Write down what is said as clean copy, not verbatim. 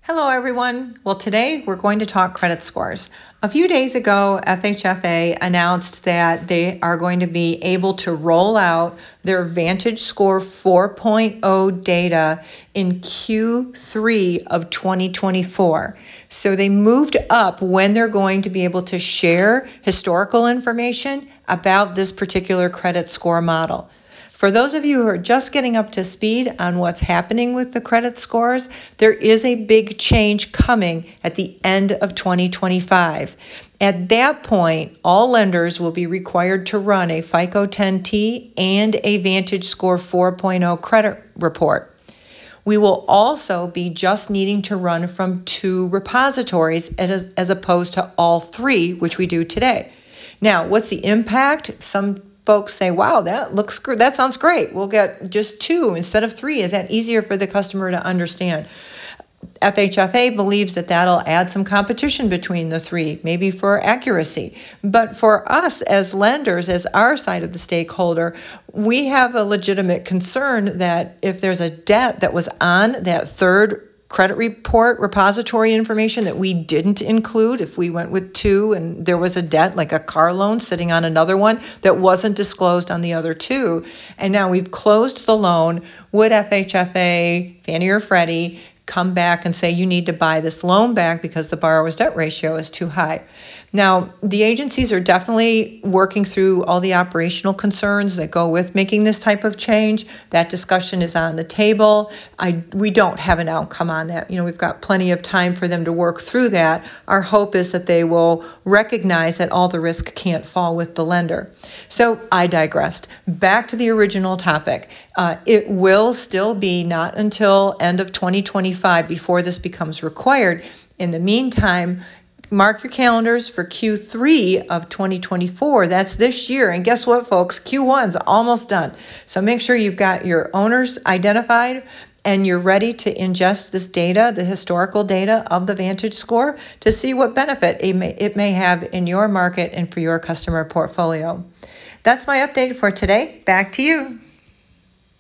Hello, everyone. Well, today we're going to talk credit scores. A few days ago, FHFA announced that they are going to be able to roll out their VantageScore 4.0 data in Q3 of 2024. So they moved up when they're going to be able to share historical information about this particular credit score model. For those of you who are just getting up to speed on what's happening with the credit scores, there is a big change coming at the end of 2025. At that point, all lenders will be required to run a FICO 10T and a VantageScore 4.0 credit report. We will also be just needing to run from 2 repositories as opposed to all 3, which we do today. Now, what's the impact? Some folks say, wow, that sounds great. We'll get just 2 instead of 3. Is that easier for the customer to understand? FHFA believes that that'll add some competition between the 3, maybe for accuracy. But for us as lenders, as our side of the stakeholder, we have a legitimate concern that if there's a debt that was on that 3rd credit report repository information that we didn't include, if we went with 2 and there was a debt like a car loan sitting on another one that wasn't disclosed on the other 2, and now we've closed the loan, would FHFA, Fannie or Freddie, come back and say you need to buy this loan back because the borrower's debt ratio is too high? Now, the agencies are definitely working through all the operational concerns that go with making this type of change. That discussion is on the table. We don't have an outcome on that. We've got plenty of time for them to work through that. Our hope is that they will recognize that all the risk can't fall with the lender. So I digressed. Back to the original topic. It will still be not until end of 2025 before this becomes required. In the meantime, mark your calendars for Q3 of 2024. That's this year. And guess what, folks? Q1's almost done. So make sure you've got your owners identified and you're ready to ingest this data, the historical data of the VantageScore, to see what benefit it may have in your market and for your customer portfolio. That's my update for today. Back to you.